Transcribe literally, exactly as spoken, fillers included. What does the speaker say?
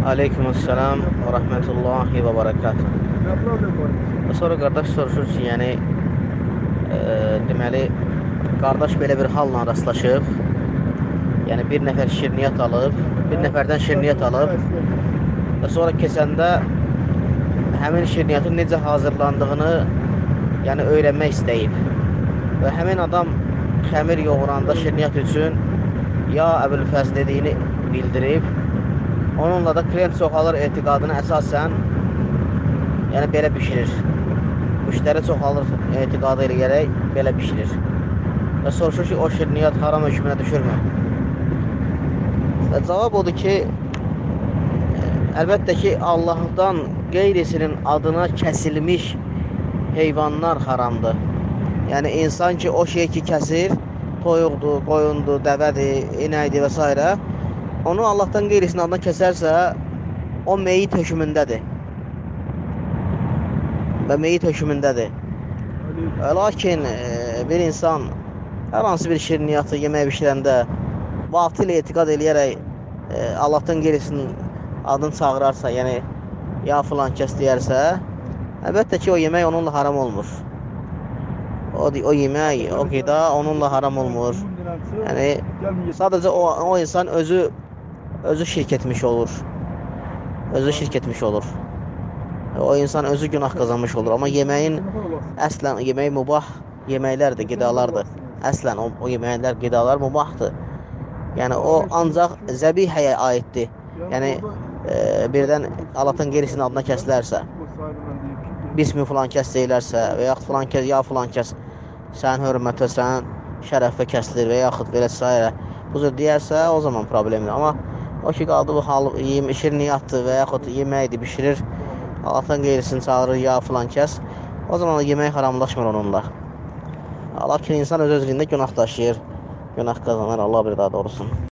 Aleykümselam və rəhmətullahi və barakatuh. Nə problem var? Sonra qardaş soruşur ki, yəni e, deməli qardaş belə bir halla rastlaşıb. Yəni bir nəfər şirniyyat alıb, bir nəfərdən şirniyyat alıb və sonra keçəndə həmin şirniyyatın necə hazırlandığını yəni öyrənmək istəyib. Və həmin adam xəmir yoğuranda şirniyyat üçün ya Əbülfəz dediyini bildirib. Onunla da klient çoxalır etiqadına əsasən yəni belə bişirir. Müştəri çoxalır etiqadı ilə gələk belə bişirir. Və soruşur ki, o şirniyyat haram hökmünə düşürmü? Və cavab odur ki, əlbəttə ki, Allahdan qeyrisinin adına kəsilmiş heyvanlar haramdır. Yəni, insan ki, o şey ki, kəsir, toyuqdur, qoyundur, dəvədir, inəkdir və s. Onu Allahdan qeyrisinin adına kəsərsə, o meyit hökmündədir. Və meyit hökmündədir. Lakin bir insan hər hansı bir şirniyyatı yemək bişirəndə vaxtı ilə etiqad eləyərək Allahdan qeyrisinin adını çağırarsa, yəni ya filan kəs deyərsə, əlbəttə ki, o yemək onunla haram olmur. O, o yemək, o qida onunla haram olmur. Yəni, sadəcə o, o insan özü özü şirk etmiş olur. Özü şirk etmiş olur. O insan özü günah qazanmış olur. Amma yeməyin, əslən yemək mübah yeməklərdir, qidalardır. Əslən o, o yeməklər, qidalar mübahdır. Yəni, o ancaq zəbihəyə aiddir. Yəni, e, birdən Allahdan qeyrisinin adına kəsilərsə, bismi filan kəs deyilərsə və yaxud filan kəs, ya filan kəs sənin hörmətə, sənin şərəfə kəsilir və yaxud belə s. Bu cür deyərsə, o zaman problemdir. Amma o ki, qaldı bu hal, şirniyyatdır və yaxud yeməkdir, bişirir, Allahdan qeyrisini çağırır, ya filan kəs, o zaman yemək haramlaşmır onunla. Lakin insan öz özlüyündə günah daşıyır, günah qazanır, Allah bir daha doğrusun.